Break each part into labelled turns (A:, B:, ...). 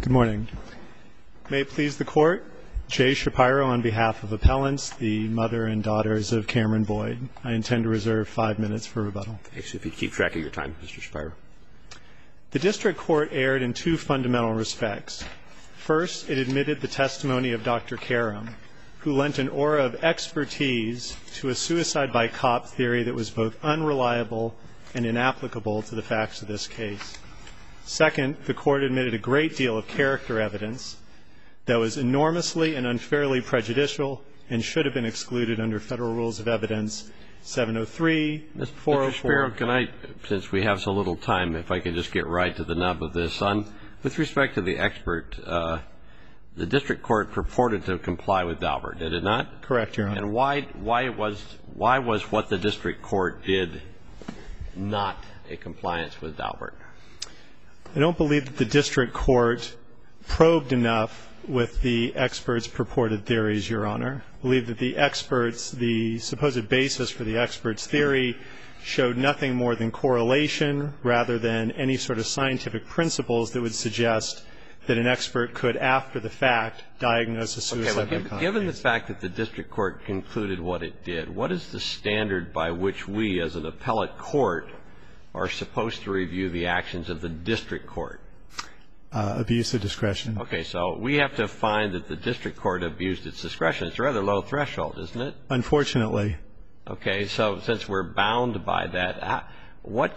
A: Good morning. May it please the Court, Jay Shapiro on behalf of appellants, the mother and daughters of Cameron Boyd. I intend to reserve 5 minutes for rebuttal.
B: Thanks. If you keep track of your time, Mr. Shapiro.
A: The District Court erred in two fundamental respects. First, it admitted the testimony of Dr. Karam, who lent an aura of expertise to a suicide by cop theory that was both unreliable and inapplicable to the facts of this case. Second, the Court admitted a great deal of character evidence that was enormously and unfairly prejudicial and should have been excluded under Federal Rules of Evidence 703, 404.
B: Mr. Shapiro, can I, since we have so little time, if I could just get right to the nub of this. With respect to the expert, the District Court purported to comply with Daubert, did it not?
A: Correct, Your Honor.
B: And why was what the District Court did not a compliance with Daubert?
A: I don't believe that the District Court probed enough with the experts' purported theories, Your Honor. I believe that the experts, the supposed basis for the experts' theory showed nothing more than correlation rather than any sort of scientific principles that would suggest that an expert could, after the fact, diagnose a suicide by cop.
B: Given the fact that the District Court concluded what it did, what is the standard by which we, as an appellate court, are supposed to review the actions of the District Court?
A: Abuse of discretion.
B: Okay, so we have to find that the District Court abused its discretion. It's a rather low threshold, isn't it?
A: Unfortunately.
B: Okay, so since we're bound by that, what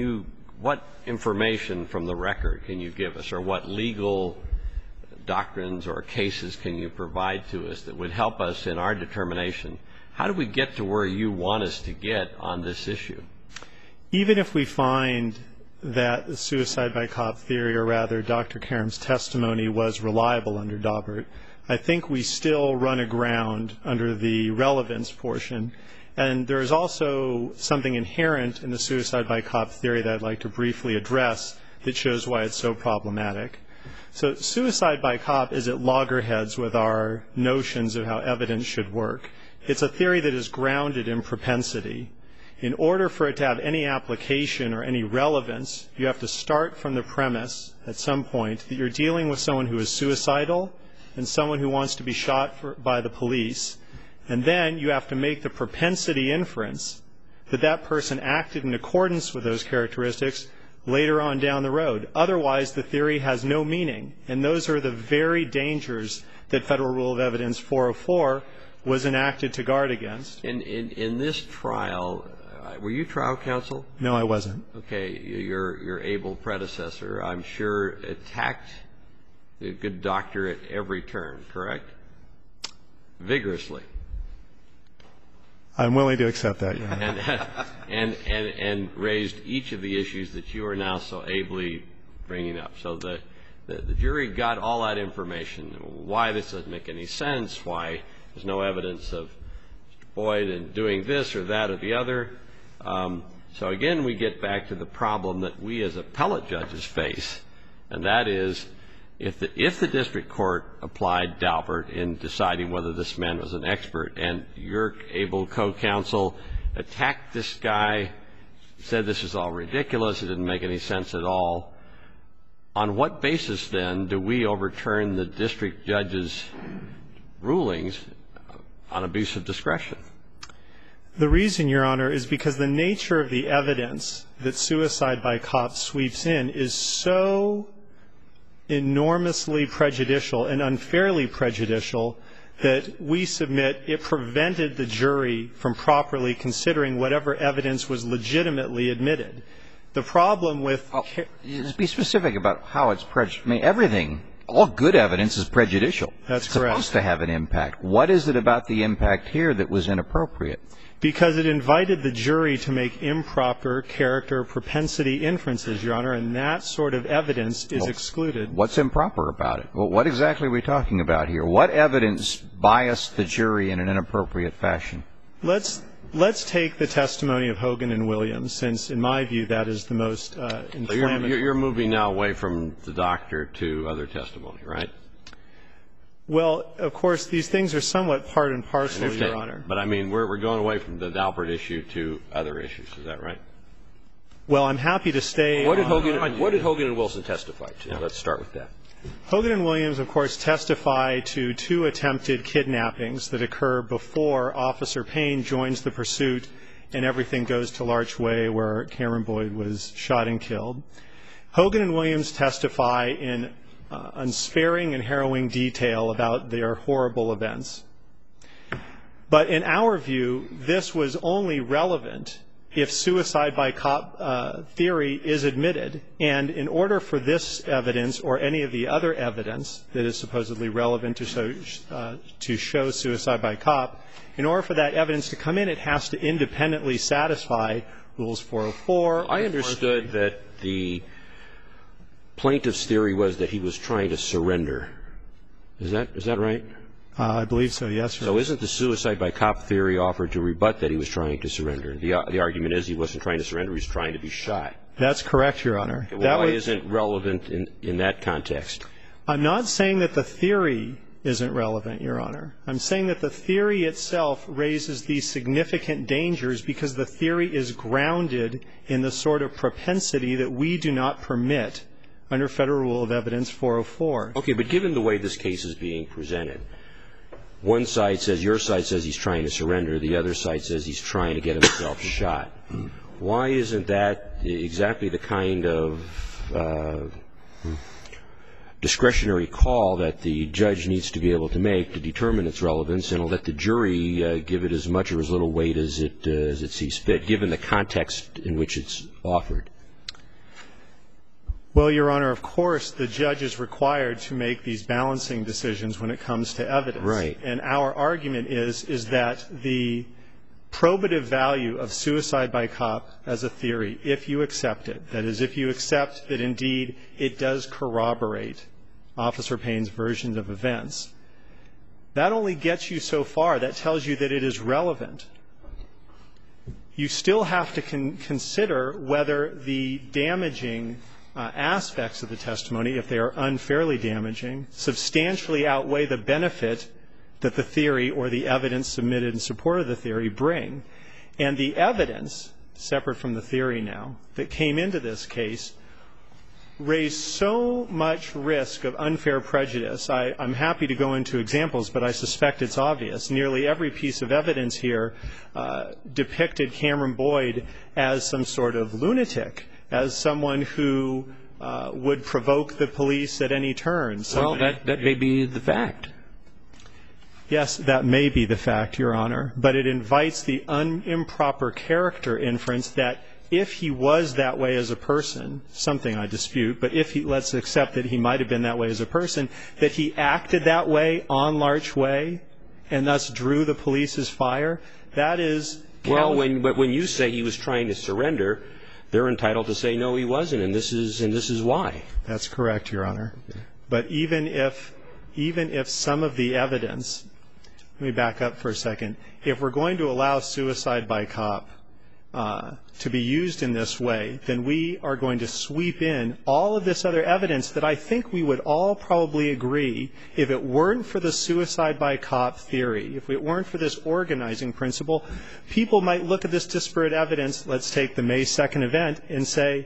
B: information from the record can you give us, or what legal doctrines or cases can you provide to us that would help us in our determination? How do we get to where you want us to get on this issue?
A: Even if we find that the suicide by cop theory, or rather Dr. Karam's testimony, was reliable under Daubert, I think we still run aground under the relevance portion. And there is also something inherent in the suicide by cop theory that I'd like to briefly address that shows why it's so problematic. So suicide by cop is at loggerheads with our notions of how evidence should work. It's a theory that is grounded in propensity. In order for it to have any application or any relevance, you have to start from the premise at some point that you're dealing with someone who is suicidal and someone who wants to be shot by the police. And then you have to make the propensity inference that that person acted in accordance with those characteristics later on down the road. Otherwise, the theory has no meaning. And those are the very dangers that Federal Rule of Evidence 404 was enacted to guard against.
B: In this trial, were you trial counsel?
A: No, I wasn't.
B: Okay. Your able predecessor, I'm sure, attacked the good doctor at every turn, correct? Vigorously.
A: I'm willing to accept that, Your Honor.
B: And raised each of the issues that you are now so ably bringing up. So the jury got all that information, why this doesn't make any sense, why there's no evidence of Mr. Boyd and doing this or that or the other. So, again, we get back to the problem that we as appellate judges face, and that is if the district court applied Daubert in deciding whether this man was an expert and your able co-counsel attacked this guy, said this is all ridiculous, it didn't make any sense at all, on what basis, then, do we overturn the district judge's rulings on abuse of discretion?
A: The reason, Your Honor, is because the nature of the evidence that suicide by cop sweeps in is so enormously prejudicial and unfairly prejudicial that we submit it prevented the jury from properly considering whatever evidence was legitimately admitted. The problem with
C: Just be specific about how it's prejudicial. I mean, everything, all good evidence is prejudicial.
A: That's correct.
C: It's supposed to have an impact. What is it about the impact here that was inappropriate?
A: Because it invited the jury to make improper character propensity inferences, Your Honor, and that sort of evidence is excluded.
C: What's improper about it? Well, what exactly are we talking about here? What evidence biased the jury in an inappropriate fashion?
A: Let's take the testimony of Hogan and Williams, since, in my view, that is the most inflammatory.
B: So you're moving now away from the doctor to other testimony, right?
A: Well, of course, these things are somewhat part and parcel, Your Honor.
B: But, I mean, we're going away from the Daubert issue to other issues. Is that right?
A: Well, I'm happy to stay
D: What did Hogan and Wilson testify to? Let's start with that.
A: Hogan and Williams, of course, testify to 2 attempted kidnappings that occur before Officer Payne joins the pursuit and everything goes to Larch Way where Cameron Boyd was shot and killed. Hogan and Williams testify in unsparing and harrowing detail about their horrible events. But in our view, this was only relevant if suicide by cop theory is admitted. And in order for this evidence or any of the other evidence that is supposedly relevant to show suicide by cop, in order for that evidence to come in, it has to independently satisfy Rules 404.
D: I understood that the plaintiff's theory was that he was trying to surrender. Is that right?
A: I believe so, yes, Your Honor.
D: So isn't the suicide by cop theory offered to rebut that he was trying to surrender? The argument is he wasn't trying to surrender, he was trying to be shot.
A: That's correct, Your Honor.
D: Well, why isn't it relevant in that context?
A: I'm not saying that the theory isn't relevant, Your Honor. I'm saying that the theory itself raises these significant dangers because the theory is grounded in the sort of propensity that we do not permit under Federal Rule of Evidence 404.
D: Okay, but given the way this case is being presented, one side says, your side says he's trying to surrender, the other side says he's trying to get himself shot. Why isn't that exactly the kind of discretionary call that the judge needs to be able to make to determine its relevance and let the jury give it as much or as little weight as it sees fit, given the context in which it's offered?
A: Well, Your Honor, of course, the judge is required to make these balancing decisions when it comes to evidence.
D: Right.
A: And our argument is that the probative value of suicide by cop as a theory, if you accept it, that is, if you accept that indeed it does corroborate Officer Payne's version of events, that only gets you so far. That tells you that it is relevant. You still have to consider whether the damaging aspects of the testimony, if they are unfairly damaging, substantially outweigh the benefit that the theory or the evidence submitted in support of the theory bring. And the evidence, separate from the theory now, that came into this case raised so much risk of unfair prejudice. I'm happy to go into examples, but I suspect it's obvious. Nearly every piece of evidence here depicted Cameron Boyd as some sort of lunatic, as someone who would provoke the police at any turn.
D: Well, that may be the fact.
A: Yes, that may be the fact, Your Honor. But it invites the improper character inference that if he was that way as a person, something I dispute, but if he, let's accept that he might have been that way as a person, that he acted that way on Larch Way and thus drew the police's fire, that is...
D: Well, when you say he was trying to surrender, they're entitled to say, no, he wasn't, and this is why.
A: That's correct, Your Honor. But even if some of the evidence, let me back up for a second. If we're going to allow suicide by cop to be used in this way, then we are going to sweep in all of this other evidence that I think we would all probably agree, if it weren't for the suicide by cop theory, if it weren't for this organizing principle, people might look at this disparate evidence, let's take the May 2nd event, and say,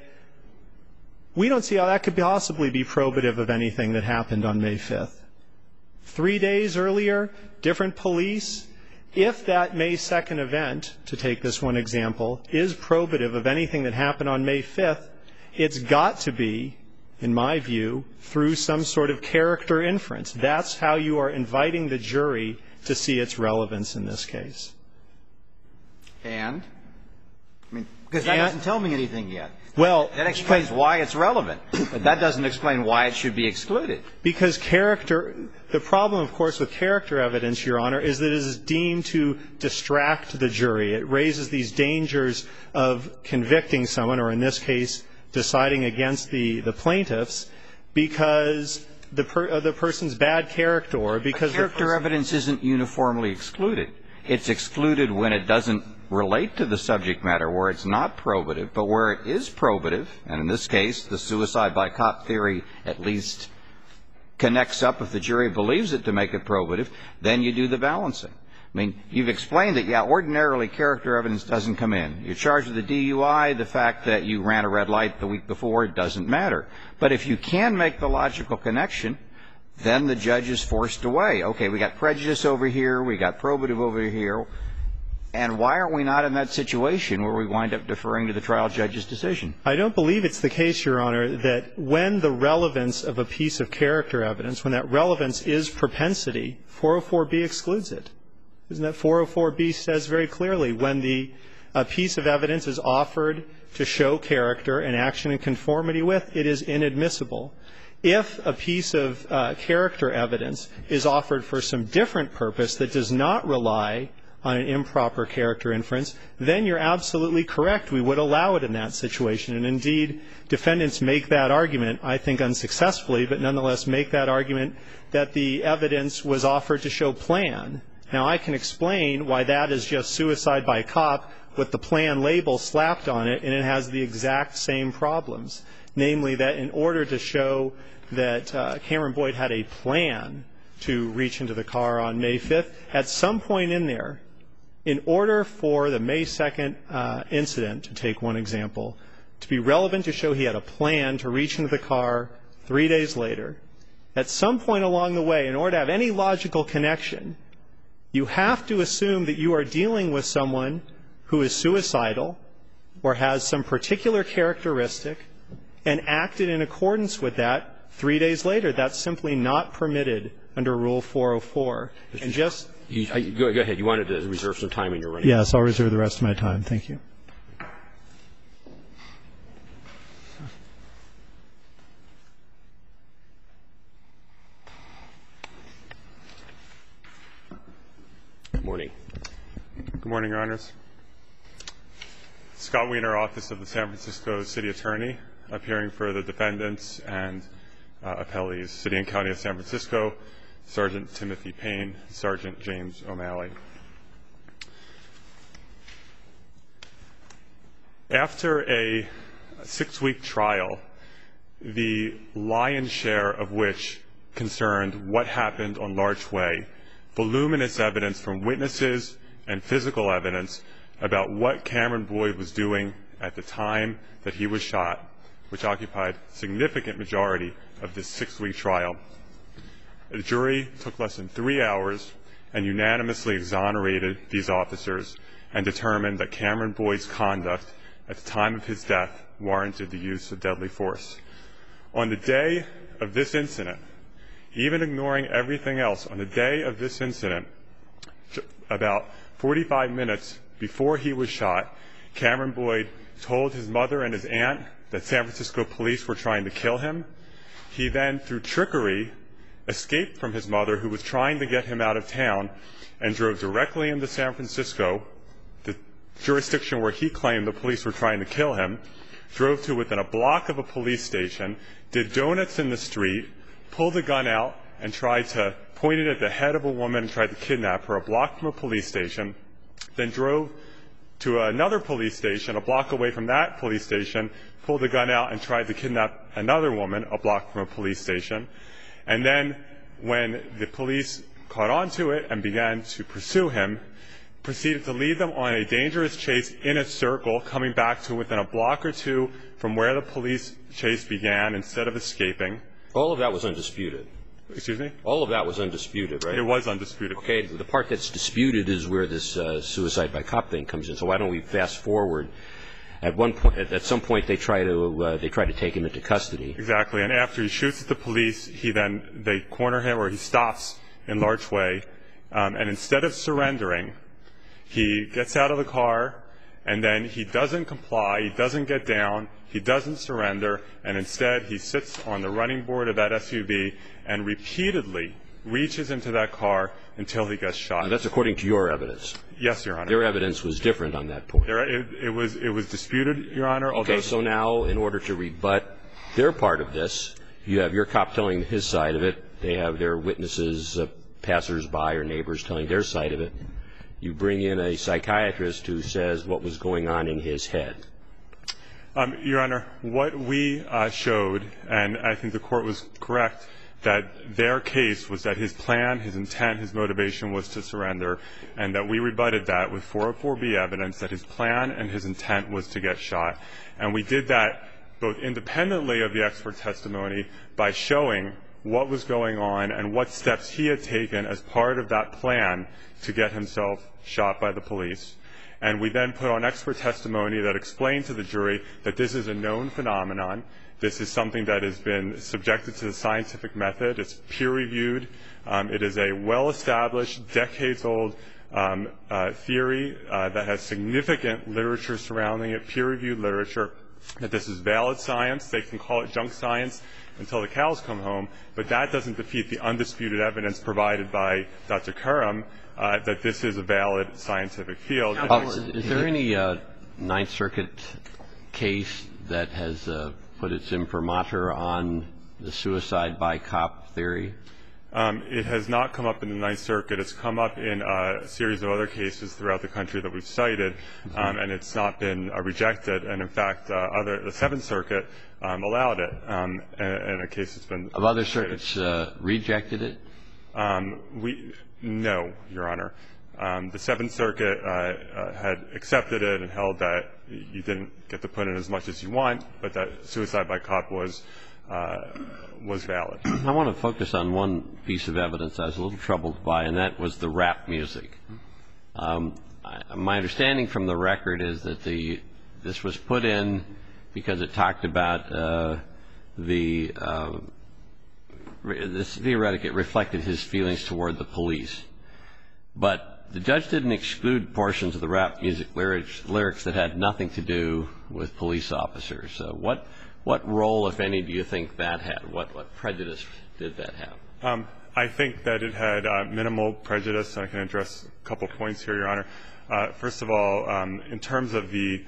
A: we don't see how that could possibly be probative of anything that happened on May 5th. 3 days earlier, different police. If that May 2nd event, to take this one example, is probative of anything that happened on May 5th, it's got to be, in my view, through some sort of character inference. That's how you are inviting the jury to see its relevance in this case.
C: And? I mean, because that doesn't tell me anything yet.
A: Well,
C: that explains why it's relevant, but that doesn't explain why it should be excluded.
A: Because character, the problem, of course, with character evidence, Your Honor, is that it is deemed to distract the jury. It raises these dangers of convicting someone, or in this case, deciding against the plaintiffs, because the person's bad character, or because
C: character evidence isn't uniformly excluded. It's excluded when it doesn't relate to the subject matter, where it's not probative, but where it is probative, and in this case, the suicide by cop theory at least connects up if the jury believes it to make it probative, then you do the balancing. I mean, you've explained that, yeah, ordinarily character evidence doesn't come in. You're charged with a DUI. The fact that you ran a red light the week before doesn't matter. But if you can make the logical connection, then the judge is forced away. Okay, we got prejudice over here. We got probative over here. And why aren't we not in that situation where we wind up deferring to the trial judge's decision?
A: I don't believe it's the case, Your Honor, that when the relevance of a piece of character evidence, when that relevance is propensity, 404B excludes it. Isn't that 404B says very clearly when a piece of evidence is offered to show character and action in conformity with, it is inadmissible. If a piece of character evidence is offered for some different purpose that does not rely on an improper character inference, then you're absolutely correct. We would allow it in that situation. And indeed, defendants make that argument, I think unsuccessfully, but nonetheless make that argument that the evidence was offered to show plan. Now, I can explain why that is just suicide by cop with the plan label slapped on it, and it has the exact same problems. Namely, that in order to show that Cameron Boyd had a plan to reach into the car on May 5th, at some point in there, in order for the May 2nd incident, to take one example, to be relevant to show he had a plan to reach into the car 3 days later, at some point along the way, in order to have any logical connection, you have to assume that you are dealing with someone who is suicidal or has some particular characteristic and acted in accordance with that 3 days later. That's simply not permitted under Rule 404. And just
D: Go ahead. You wanted to reserve some time in your running.
A: Yes, I'll reserve the rest of my time. Thank you.
D: Good morning.
E: Good morning, Your Honors. Scott Wiener, Office of the San Francisco City Attorney, appearing for the defendants and appellees, City and County of San Francisco, Sergeant Timothy Payne, Sergeant James O'Malley. After a 6-week trial, the lion's share of which concerned what happened on Larch Way, voluminous evidence from witnesses and physical evidence about what Cameron Boyd was doing at the time that he was shot, which occupied a significant majority of this 6-week trial. The jury took less than 3 hours and unanimously exonerated these officers and determined that Cameron Boyd's conduct at the time of his death warranted the use of deadly force. On the day of this incident, even ignoring everything else, on the day of this incident, about 45 minutes before he was shot, Cameron Boyd told his mother and his aunt that San Francisco police were trying to kill him. He then, through trickery, escaped from his mother, who was trying to get him out of town, and drove directly into San Francisco, the jurisdiction where he claimed the police were trying to kill him, drove to within a block of a police station, did donuts in the street, pulled a gun out, and tried to point it at the head of a woman and tried to kidnap her a block from a police station, then drove to another police station a block away from that police station, pulled a gun out and tried to kidnap another woman a block from a police station. And then when the police caught on to it and began to pursue him, proceeded to lead them on a dangerous chase in a circle, coming back to within a block or two from where the police chase began instead of escaping.
D: All of that was undisputed.
E: Excuse me?
D: All of that was undisputed, right?
E: It was undisputed.
D: Okay, the part that's disputed is where this suicide by cop thing comes in. So why don't we fast forward? At some point, they try to take him into custody.
E: Exactly. And after he shoots at the police, they corner him, or he stops in Larch Way. And instead of surrendering, he gets out of the car, and then he doesn't comply. He doesn't get down. He doesn't surrender. And instead, he sits on the running board of that SUV and repeatedly reaches into that car until he gets shot.
D: Now, that's according to your evidence.
E: Yes, Your Honor.
D: Their evidence was different on that point.
E: It was disputed, Your Honor.
D: Okay, so now in order to rebut their part of this, you have your cop telling his side of it. They have their witnesses, passers-by or neighbors telling their side of it. You bring in a psychiatrist who says what was going on in his head.
E: Your Honor, what we showed, and I think the court was correct, that their case was that his plan, his intent, his motivation was to surrender, and that we rebutted that with 404B evidence that his plan and his intent was to get shot. And we did that both independently of the expert testimony by showing what was going on and what steps he had taken as part of that plan to get himself shot by the police. And we then put on expert testimony that explained to the jury that this is a known phenomenon. This is something that has been subjected to the scientific method. It's peer-reviewed. It is a well-established, decades-old theory that has significant literature surrounding it, peer-reviewed literature, that this is valid science. They can call it junk science until the cows come home, but that doesn't defeat the undisputed evidence provided by Dr. Karam that this is a valid scientific field.
B: Is there any Ninth Circuit case that has put its imprimatur on the suicide by cop theory?
E: It has not come up in the Ninth Circuit. It's come up in a series of other cases throughout the country that we've cited, and it's not been rejected. And, in fact, the Seventh Circuit allowed it in a case that's been
B: Of other circuits rejected it?
E: No, Your Honor. The Seventh Circuit had accepted it and held that you didn't get to put in as much as you want, but that suicide by cop was valid.
B: I want to focus on one piece of evidence I was a little troubled by, and that was the rap music. My understanding from the record is that this was put in because it talked about this theoretic, it reflected his feelings toward the police. But the judge didn't exclude portions of the rap music lyrics that had nothing to do with police officers. So what role, if any, do you think that had? What prejudice did that have?
E: I think that it had minimal prejudice. I can address a couple points here, Your Honor. First of all, in terms of the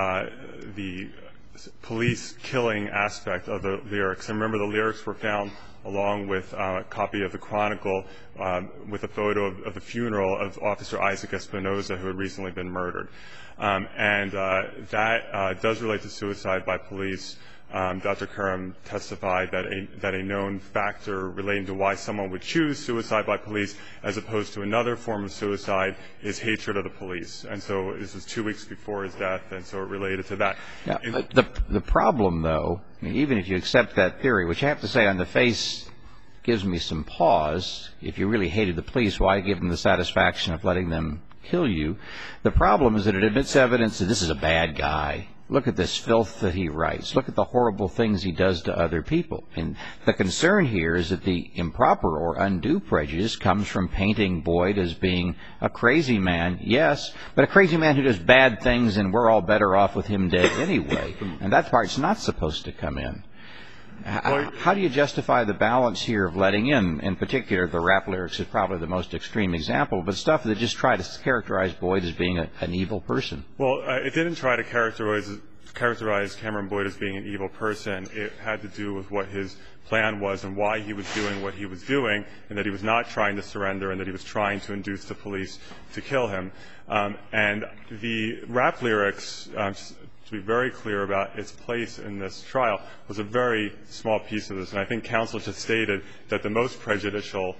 E: police killing aspect of the lyrics, and remember the lyrics were found along with a copy of the Chronicle with a photo of the funeral of Officer Isaac Espinoza, who had recently been murdered. And that does relate to suicide by police. Dr. Karam testified that a known factor relating to why someone would choose suicide by police as opposed to another form of suicide is hatred of the police. And so this was 2 weeks before his death, and so it related to that.
C: Now, the problem, though, even if you accept that theory, which I have to say on the face gives me some pause, if you really hated the police, why give them the satisfaction of letting them kill you? The problem is that it admits evidence that this is a bad guy. Look at this filth that he writes. Look at the horrible things he does to other people. And the concern here is that the improper or undue prejudice comes from painting Boyd as being a crazy man, yes, but a crazy man who does bad things, and we're all better off with him dead anyway. And that part's not supposed to come in. How do you justify the balance here of letting in particular, the rap lyrics is probably the most extreme example, but stuff that just try to characterize Boyd as being an evil person?
E: Well, it didn't try to characterize Cameron Boyd as being an evil person. It had to do with what his plan was and why he was doing what he was doing, and that he was not trying to surrender, and that he was trying to induce the police to kill him. And the rap lyrics, to be very clear about its place in this trial, was a very small piece of this. And I think counsel just stated that the most prejudicial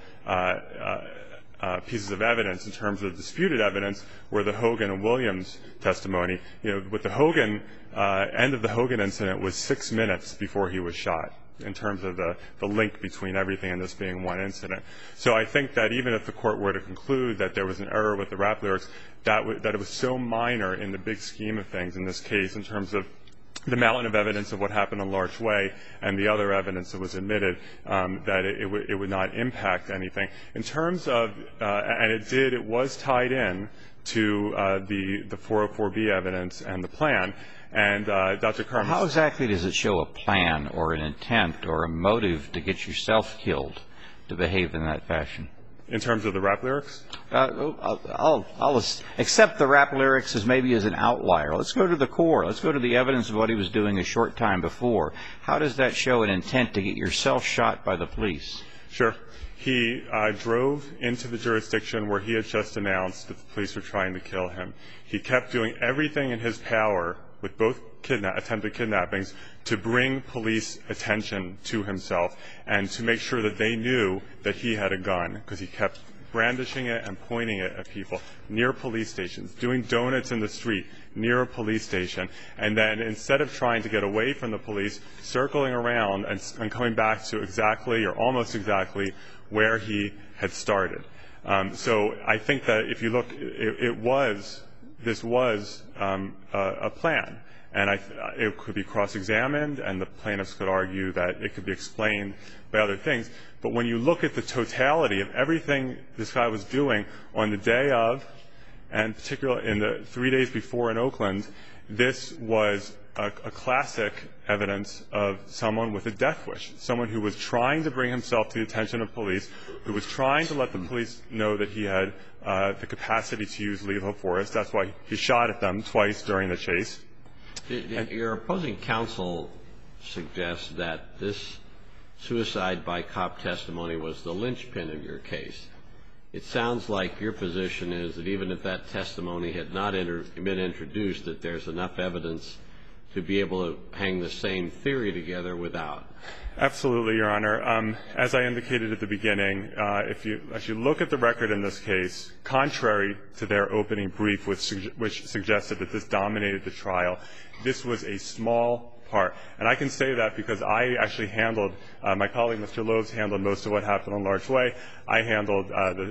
E: pieces of evidence in terms of disputed evidence were the Hogan and Williams testimony. You know, with the Hogan, end of the Hogan incident was 6 minutes before he was shot, in terms of the link between everything and this being one incident. So I think that even if the court were to conclude that there was an error with the rap lyrics, that it was so minor in the big scheme of things in this case, in terms of the mountain of evidence of what happened on Larch Way and the other evidence that was admitted, that it would not impact anything. In terms of, and it was tied in to the 404B evidence and the plan. And Dr. Carmen.
C: How exactly does it show a plan or an intent or a motive to get yourself killed to behave in that fashion?
E: In terms of the rap lyrics?
C: I'll accept the rap lyrics as maybe as an outlier. Let's go to the core. Let's go to the evidence of what he was doing a short time before. How does that show an intent to get yourself shot by the police?
E: Sure. He drove into the jurisdiction where he had just announced that the police were trying to kill him. He kept doing everything in his power with both attempted kidnappings to bring police attention to himself and to make sure that they knew that he had a gun, because he kept brandishing it and pointing it at people near police stations, doing donuts in the street near a police station, and then instead of trying to get away from the police, circling around and coming back to exactly or almost exactly where he had started. So I think that if you look, this was a plan, and it could be cross-examined, and the plaintiffs could argue that it could be explained by other things. But when you look at the totality of everything this guy was doing on the day of, and particularly in the 3 days before in Oakland, this was a classic evidence of someone with a death wish, someone who was trying to bring himself to the attention of police, who was trying to let the police know that he had the capacity to use lethal force. That's why he shot at them twice during the chase.
B: Your opposing counsel suggests that this suicide by cop testimony was the linchpin of your case. It sounds like your position is that even if that testimony had not been introduced, that there's enough evidence to be able to hang the same theory together without.
E: Absolutely, Your Honor. As I indicated at the beginning, if you look at the record in this case, contrary to their opening brief, which suggested that this dominated the trial, this was a small part. And I can say that because I actually handled, my colleague Mr. Loves handled most of what happened on Larch Way. I handled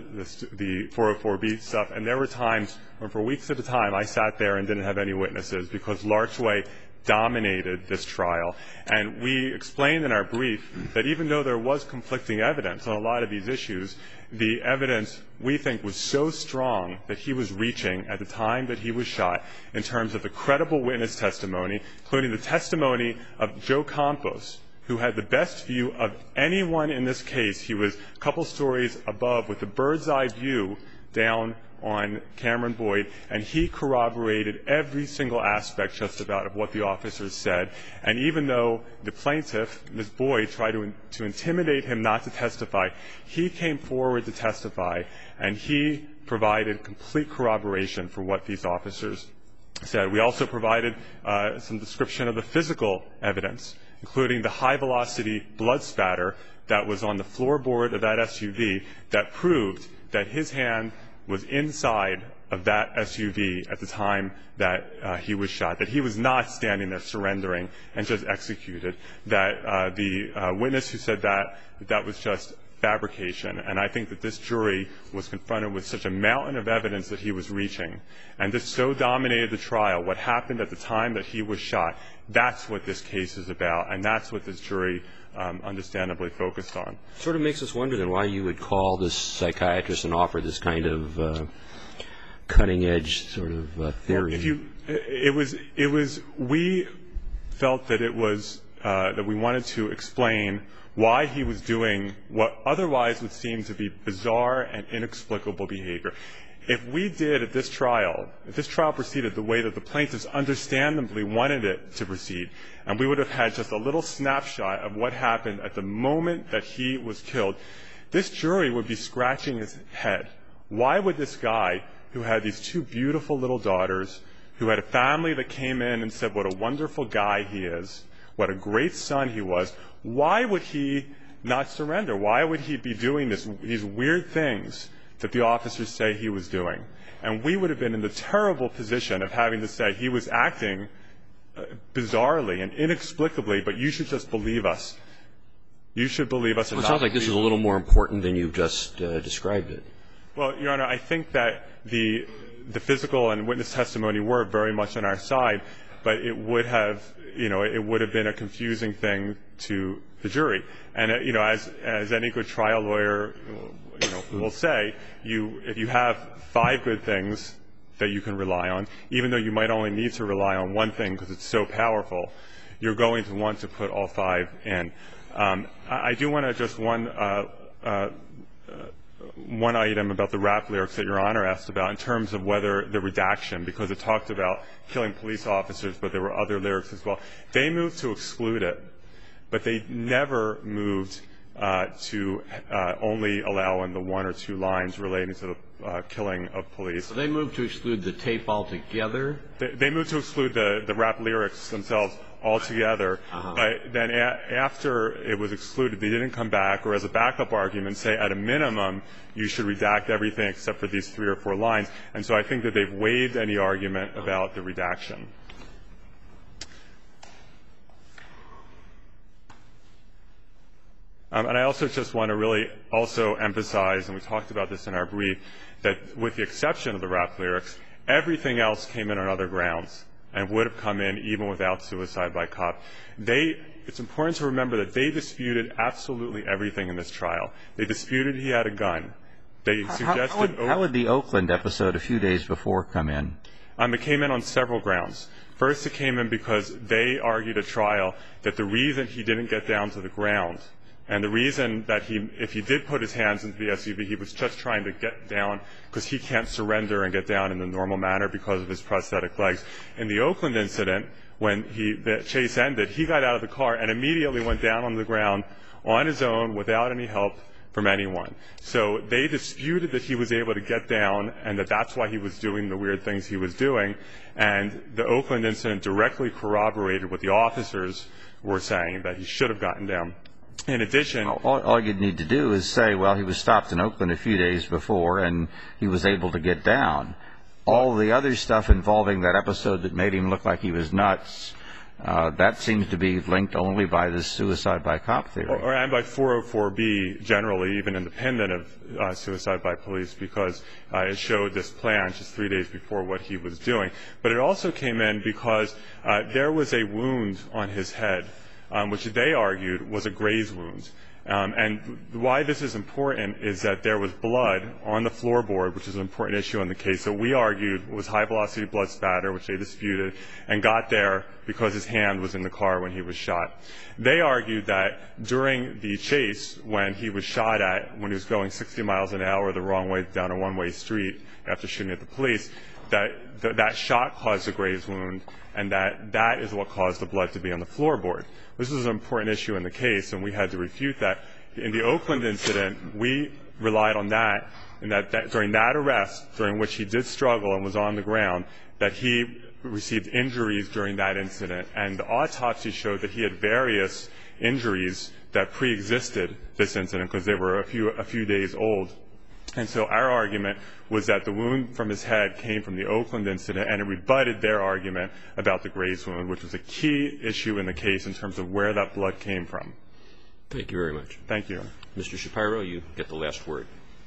E: the 404B stuff. And there were times when for weeks at a time I sat there and didn't have any witnesses because Larch Way dominated this trial. And we explained in our brief that even though there was conflicting evidence on a lot of these issues, the evidence we think was so strong that he was reaching at the time that he was shot in terms of the credible witness testimony, including the testimony of Joe Campos, who had the best view of anyone in this case. He was a couple stories above with the bird's eye view down on Cameron Boyd, and he corroborated every single aspect just about of what the officers said. And even though the plaintiff, Ms. Boyd, tried to intimidate him not to testify, he came forward to testify, and he provided complete corroboration for what these officers said. We also provided some description of the physical evidence, including the high-velocity blood spatter that was on the floorboard of that SUV that proved that his hand was inside of that SUV at the time that he was shot, that he was not standing there surrendering and just executed, that the witness who said that was just fabrication. And I think that this jury was confronted with such a mountain of evidence that he was reaching, and this so dominated the trial, what happened at the time that he was shot, that's what this case is about, and that's what this jury understandably focused on.
D: Sort of makes us wonder then why you would call this psychiatrist and offer this kind of cutting-edge sort of theory.
E: Well, we felt that it was that we wanted to explain why he was doing what otherwise would seem to be bizarre and inexplicable behavior. If we did at this trial, if this trial proceeded the way that the plaintiffs understandably wanted it to proceed, and we would have had just a little snapshot of what happened at the moment that he was killed, this jury would be scratching his head. Why would this guy, who had these two beautiful little daughters, who had a family that came in and said what a wonderful guy he is, what a great son he was, why would he not surrender? Why would he be doing these weird things that the officers say he was doing? And we would have been in the terrible position of having to say he was acting bizarrely and inexplicably, but you should just believe us. You should believe us.
D: Well, it sounds like this is a little more important than you've just described it.
E: Well, Your Honor, I think that the physical and witness testimony were very much on our side, but it would have, it would have been a confusing thing to the jury. And, as any good trial lawyer, will say, if you have 5 good things that you can rely on, even though you might only need to rely on one thing because it's so powerful, you're going to want to put all 5 in. I do want to just one item about the rap lyrics that Your Honor asked about in terms of whether the redaction, because it talked about killing police officers, but there were other lyrics as well. They moved to exclude it, but they never moved to only allow in the 1 or 2 lines relating to the killing of police.
B: So they moved to exclude the tape altogether?
E: They moved to exclude the rap lyrics themselves altogether. But then after it was excluded, they didn't come back, or as a backup argument, say at a minimum you should redact everything except for these 3 or 4 lines. And so I think that they've waived any argument about the redaction. And I also just want to really also emphasize, and we talked about this in our brief, that with the exception of the rap lyrics, everything else came in on other grounds and would have come in even without suicide by cop. It's important to remember that they disputed absolutely everything in this trial. They disputed he had a gun. They suggested...
C: How would the Oakland episode a few days before come in?
E: It came in on several grounds. First, it came in because they argued at trial that the reason he didn't get down to the ground and the reason that if he did put his hands into the SUV, he was just trying to get down because he can't surrender and get down in the normal manner because of his prosthetic legs. In the Oakland incident, when the chase ended, he got out of the car and immediately went down on the ground on his own without any help from anyone. So they disputed that he was able to get down and that that's why he was doing the weird things he was doing. And the Oakland incident directly corroborated what the officers were saying, that he should have gotten down. In addition...
C: All you'd need to do is say, well, he was stopped in Oakland a few days before and he was able to get down. All the other stuff involving that episode that made him look like he was nuts, that seems to be linked only by the suicide by cop theory.
E: And by 404B generally, even independent of suicide by police, because it showed this plan just 3 days before what he was doing. But it also came in because there was a wound on his head, which they argued was a graze wound. And why this is important is that there was blood on the floorboard, which is an important issue in the case. So we argued was high-velocity blood spatter, which they disputed, and got there because his hand was in the car when he was shot. They argued that during the chase, when he was shot at, when he was going 60 miles an hour the wrong way down a one-way street after shooting at the police, that shot caused a graze wound, and that is what caused the blood to be on the floorboard. This is an important issue in the case, and we had to refute that. In the Oakland incident, we relied on that, and that during that arrest, during which he did struggle and was on the ground, that he received injuries during that incident. And the autopsy showed that he had various injuries that pre-existed this incident because they were a few days old. And so our argument was that the wound from his head came from the Oakland incident, and it rebutted their argument about the graze wound, which was a key issue in the case in terms of where that blood came from.
D: Thank you very much.
E: Thank you.
D: Mr. Shapiro, you get the last word.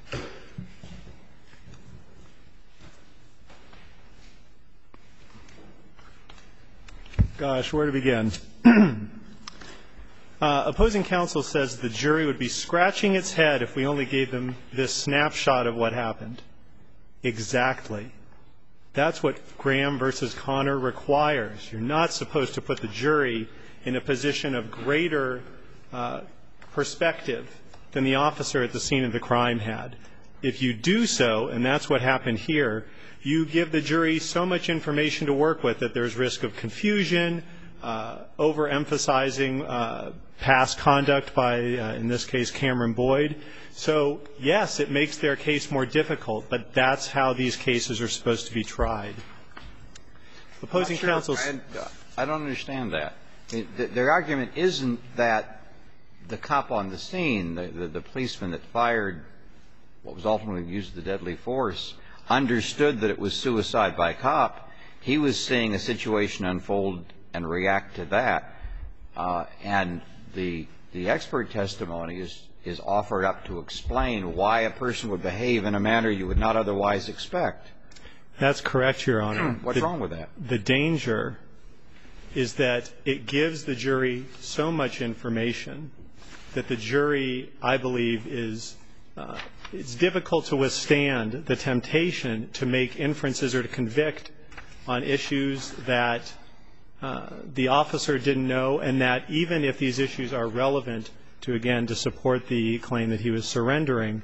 A: Gosh, where to begin? Opposing counsel says the jury would be scratching its head if we only gave them this snapshot of what happened. Exactly. That's what Graham versus Connor requires. You're not supposed to put the jury in a position of greater perspective than the officer at the scene of the crime had. If you do so, and that's what happened here, you give the jury so much information to work with that there's risk of confusion, overemphasizing past conduct by, in this case, Cameron Boyd. So, yes, it makes their case more difficult, but that's how these cases are supposed to be tried. Opposing counsel...
C: I don't understand that. Their argument isn't that the cop on the scene, the policeman that fired what was ultimately used the deadly force, understood that it was suicide by cop. He was seeing a situation unfold and react to that. And the expert testimony is offered up to explain why a person would behave in a manner you would not otherwise expect.
A: That's correct, Your Honor.
C: What's wrong with that?
A: The danger is that it gives the jury so much information that the jury, I believe, it's difficult to withstand the temptation to make inferences or to convict on issues that the officer didn't know, and that even if these issues are relevant to, again, to support the claim that he was surrendering,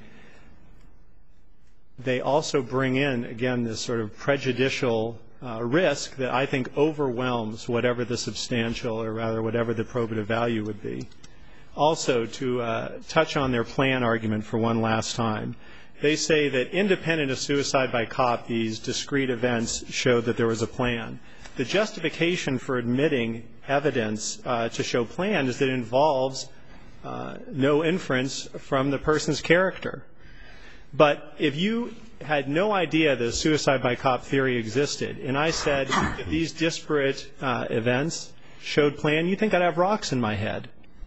A: they also bring in, again, this sort of prejudicial risk that I think overwhelms whatever the substantial, or rather whatever the probative value would be. Also, to touch on their plan argument for one last time, they say that independent of suicide by cop, these discrete events showed that there was a plan. The justification for admitting evidence to show plan is that it involves no inference from the person's character. But if you had no idea that a suicide by cop theory existed, and I said that these disparate events showed plan, you think I'd have rocks in my head.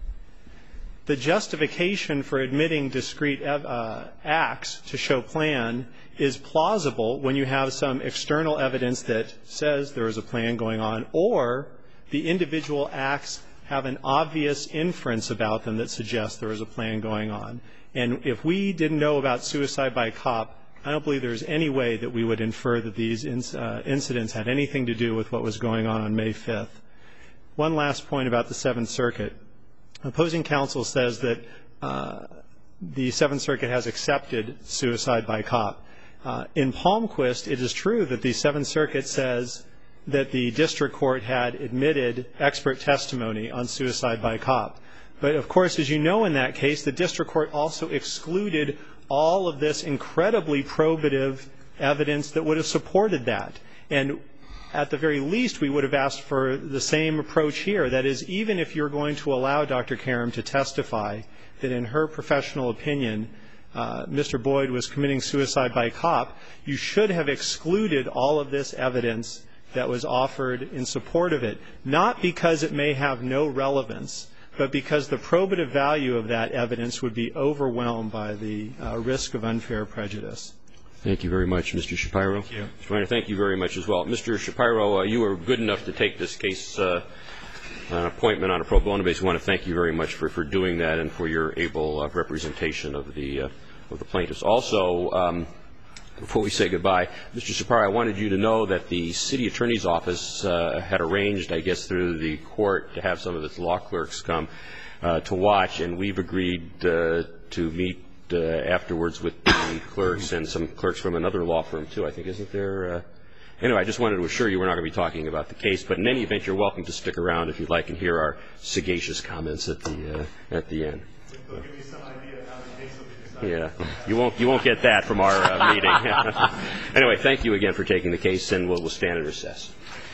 A: The justification for admitting discrete acts to show plan is plausible when you have some external evidence that says there is a plan going on, or the individual acts have an obvious inference about them that suggests there is a plan going on. And if we didn't know about suicide by cop, I don't believe there's any way that we would infer that these incidents had anything to do with what was going on May 5th. One last point about the Seventh Circuit. Opposing counsel says that the Seventh Circuit has accepted suicide by cop. In Palmquist, it is true that the Seventh Circuit says that the district court had admitted expert testimony on suicide by cop. But, of course, as you know in that case, the district court also excluded all of this incredibly probative evidence that would have supported that. And at the very least, we would have asked for the same approach here. That is, even if you're going to allow Dr. Karam to testify that in her professional opinion Mr. Boyd was committing suicide by cop, you should have excluded all of this evidence that was offered in support of it, not because it may have no relevance, but because the probative value of that evidence would be overwhelmed by the risk of unfair prejudice.
D: Thank you very much, Mr. Shapiro.
A: Thank you.
D: Mr. Weiner, thank you very much as well. Mr. Shapiro, you were good enough to take this case an appointment on a pro bono basis. I want to thank you very much for doing that and for your able representation of the plaintiffs. Also, before we say goodbye, Mr. Shapiro, I wanted you to know that the city attorney's office had arranged, I guess through the court, to have some of its law clerks come to watch, and we've agreed to meet afterwards with the clerks and some clerks from another law firm, too, I think, isn't there? Anyway, I just wanted to assure you we're not going to be talking about the case, but in any event, you're welcome to stick around if you'd like and hear our sagacious comments at the end.
A: It'll give you some idea of how the case will be decided.
D: Yeah, you won't get that from our meeting. Anyway, thank you again for taking the case, and we'll stand in recess.